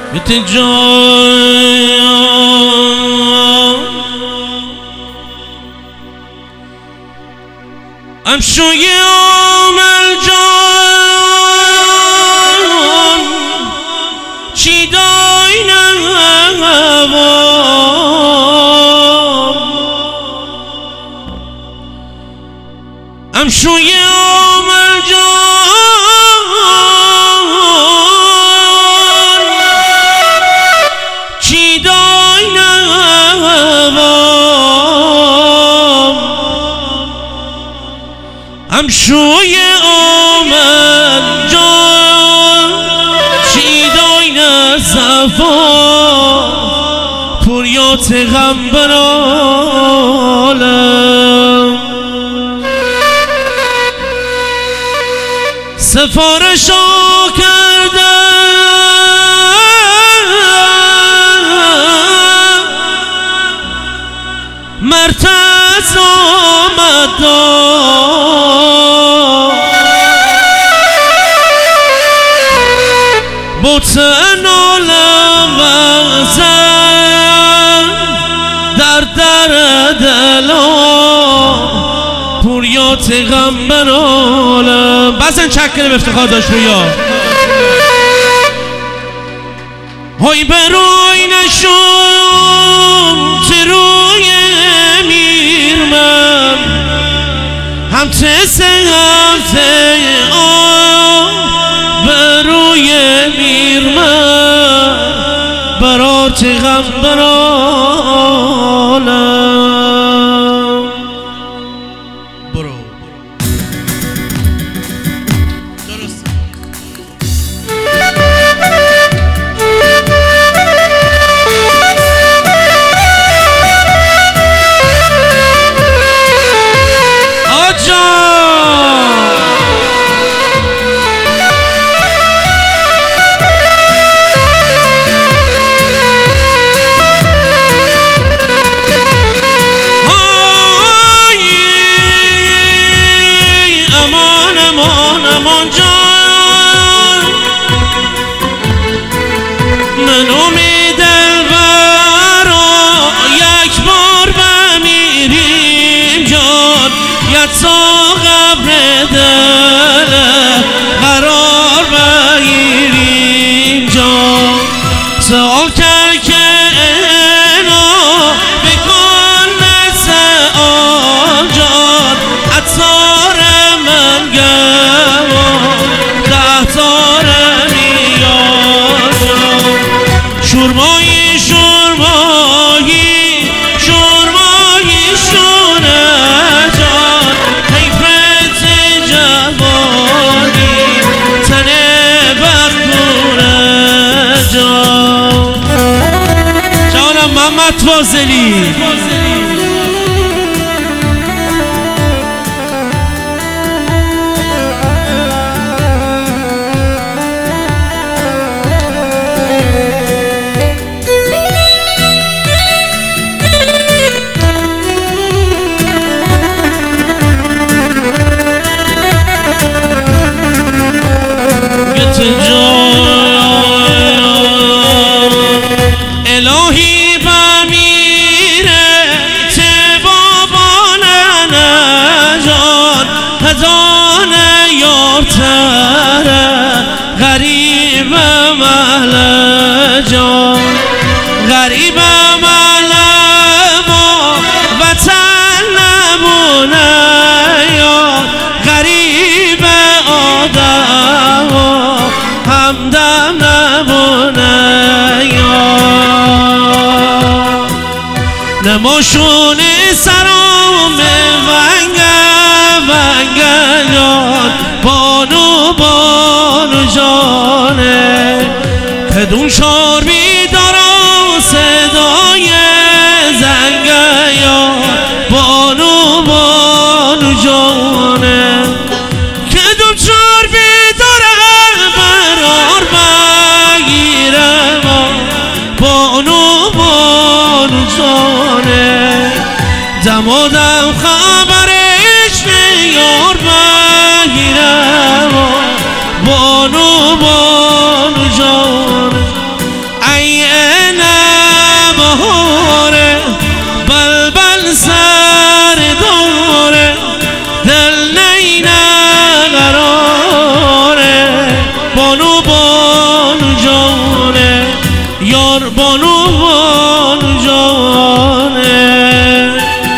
امشو یامل جان چی دای نوام امشو یامل جان چی دای نوام امشوی آمد جان چی دای نصفا پوریات غم برالم سفارشا کردم مرتز آمد بوتن عالم وزن در دلا پوریات غم برالم بزن چک کنیم افتخار داشت رویا های بروی نشون تروی میر من هم تسه هم ته بروی میر من برات غم برالم برو درست تا قبر دل قرار بگیریم جان سوال کرد که اینا بکن سوال جان عطار من گوان دهتار میان جان شورمایی شورمایی شورمایی شونه محمد فاضلی الهی غریب محل جان غریب محل ما وطن نبونه یا غریب آدم همدم نبونه یا نماشون سرام ونگان بانو بانو جانه کدوم شار بیدارم صدای زنگه یا بانو بانو جانه کدوم شار بیدارم برار بگیرم بانو بانو جانه دمادم خبرش نیار بگیرم بانو بانو جان ای نقراره بانو بانو جانه یار بانو